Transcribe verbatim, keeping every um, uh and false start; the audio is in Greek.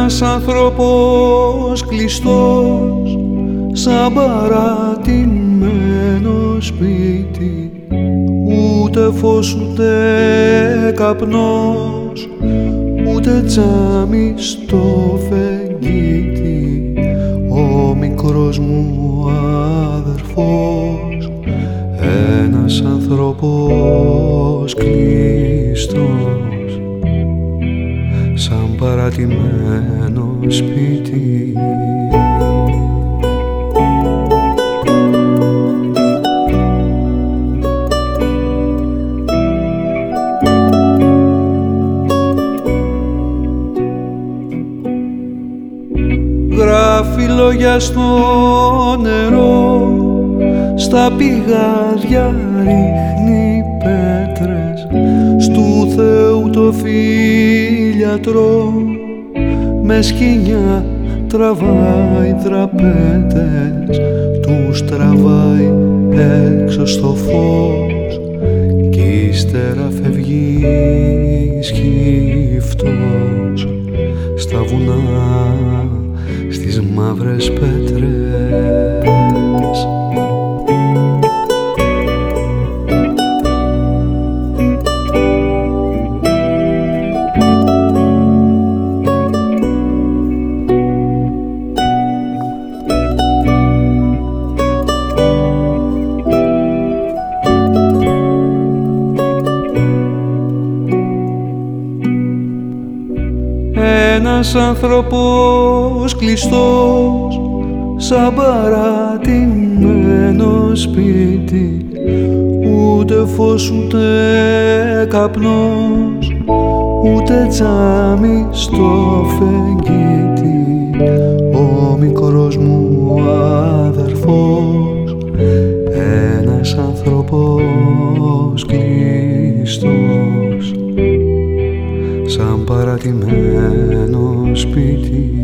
Ένας άνθρωπος κλειστός σαν παρατημένο σπίτι, ούτε φως ούτε καπνός, ούτε τζάμι στο φεγγίτι. Ο μικρός μου αδερφός, ένας άνθρωπος κλειστός σαν παρατημένο σπίτι. Γράφει λόγια στο νερό, στα πηγάδια ρίχνει πέτρες, στου Θεού το φίλιατρο με σκοινιά τραβάει τραπέτες, τους τραβάει έξω στο φως κι ύστερα φεύγει σκύφτος στα βουνά, στις μαύρες πέτρες. Ένας άνθρωπος κλειστός σαν παρατημένο σπίτι, ούτε φως ούτε καπνός, ούτε τζάμι στο φεγγίτι. Ο μικρός μου αδερφός, ένας άνθρωπος κλειστός σαν παρατημένο σπίτι.